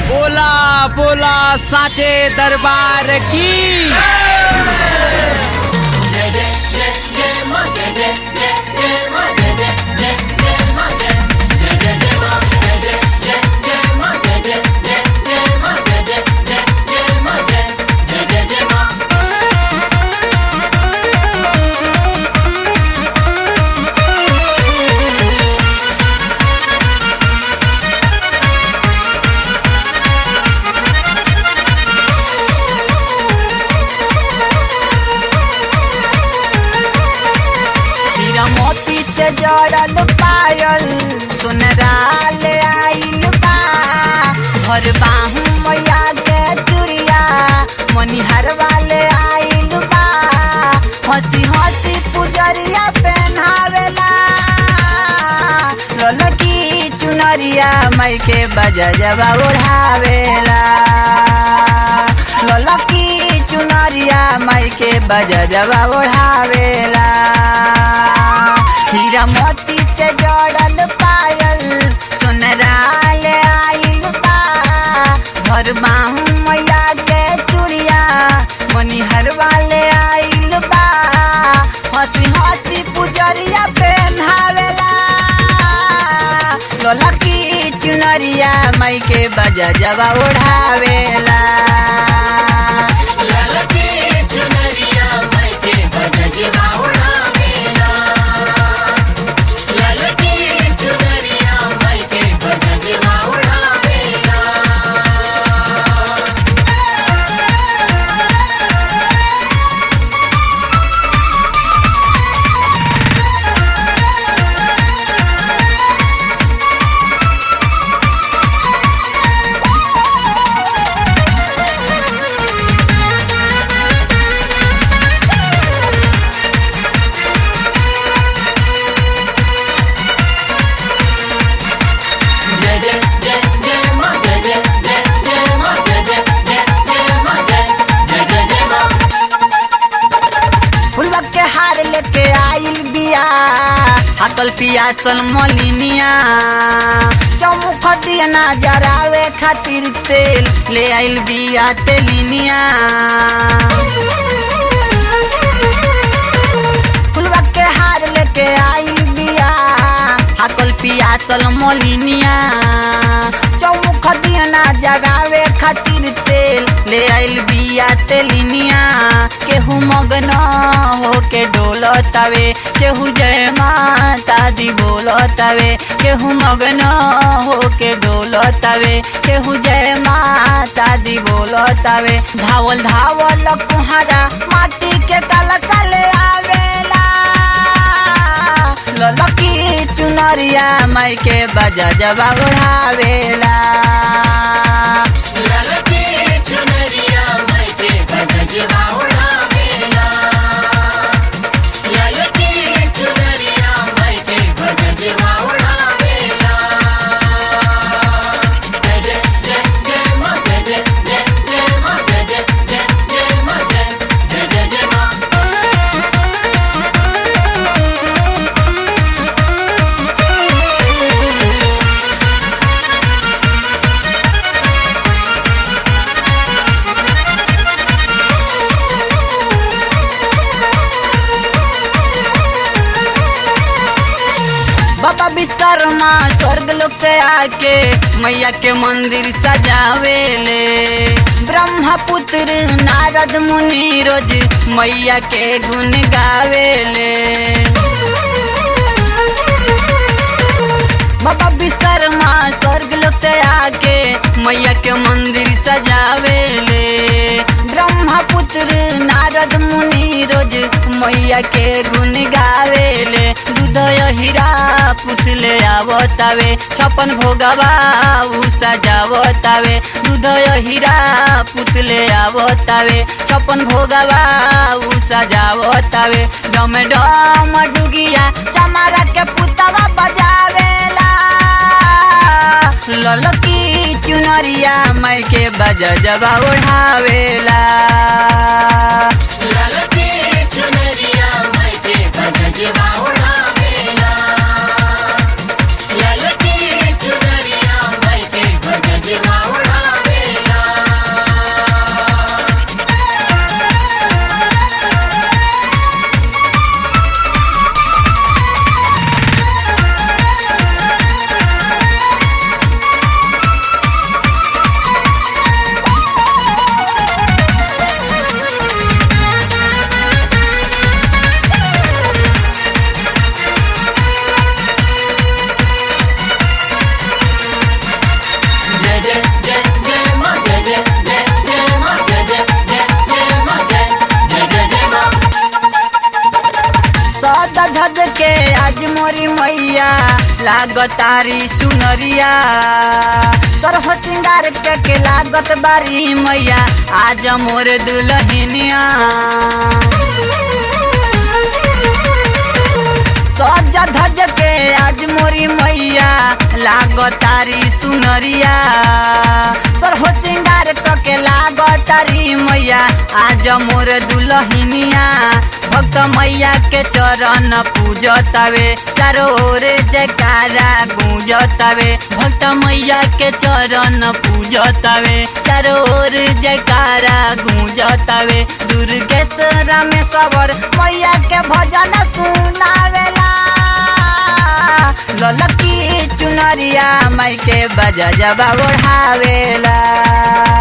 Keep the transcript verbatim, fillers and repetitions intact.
बोला बोला साचे दरबार की जय जय जय जय मां जय जय जय जय मां जय जय जय जय मां जय जय जय जय मां जय जय जय जय मां जय जय जय जय मां जय जय जय जय मां जय जय जय जय मां मोती से जड़ल पायल सुनराल आइल बा भर बाहू मैया के चुड़िया मनिहर वाले आइल बा हंसी हंसी पुजरिया पहनावेला ललकी चुनरिया मई के बजजवा ओढ़ावेला ललकी चुनरिया मई के बजजवा ओढ़ावेला हीरा मोती से जड़ल पायल सुनराल आइल बा भर बाहू मैया के चुड़िया मनिहर वाले आइल बा हंसी हंसी पुजरिया पहनावेला ललकी चुनरिया मई के बजजवा ओढ़ावेला ललकी चुनरिया मई के बजजवा ओढ़ावेला ललकी चुनरिया मई के बजजवा ओढ़ावेला जय जय जय जय मां जय जय जय जय मां जय जय जय जय मां जय जय जय जय मां फुलवा के हार लेके आइल बिया हकल पियासल मोलिनिया चौमुख दिया ना जरावे खातिर तेल ले आइल बिया तेलिनिया फुलवा के हार लेके आइल बिया हकल पियासल मोलिनिया चौमुख दिया ना जरावे खातिर तेल ले आइल बिया तेलिनिया केहू मगन होके डोलतावे केहू जय माता दी बोलतावे केहू मगन होके डोलतावे केहू जय माता दी बोलतावे धावल धावल कुहारा माटी के कलसा ले आवेला ललकी चुनरिया मई के बजजवा ओढ़ावेला ललकी चुनरिया मई के बजजवा ओढ़ावेला ललकी चुनरिया मई के बजजवा ओढ़ावेला जय जय जय जय मां जय जय जय जय मां जय जय जय जय मां जय जय जय जय मां बाबा विश्वकर्मा स्वर्ग लोक से आके मैया के मंदिर सजावेले ब्रह्मा पुत्र नारद मुनि रोज मैया के गुण गावेले बाबा विश्वकर्मा स्वर्ग लोक से आके मैया के मंदिर सजावेले ब्रह्मा पुत्र नारद मुनि रोज मैया के गुण गावेले दूध हीरा पुतले आवतावे छप्पन भोगवा उ सजावतावे दूध हीरा पुतले आवतावे छप्पन भोगवा उ सजावतावे डम डम डुगिया चमारा के पुतवा बजावेला ललकी चुनरिया मई के बजजवा ओढ़ावेला ललकी चुनरिया मई के बजजवा ओढ़ावेला ललकी चुनरिया मई के बजजवा ओढ़ावेला लागतारी सुनरिया सरह सिंगार के लागत बारी मैया आज मोर दुल्हनिया सज धज के आज मोरी मैया लागतारी सुनरिया सरह सिंगार के लागतारी मैया आज मोर दुल्हनिया भक्त मैया के चरण पूजतावे चारों ओर जयकारा गूंजतावे भक्त मैया के चरण पूजतावे चारों ओर जयकारा गूंजतावे दुर्गेश रामेश्वर मैया के भजन सुनावेला ललकी चुनरिया माई के बजा जबा ओढ़ावेला।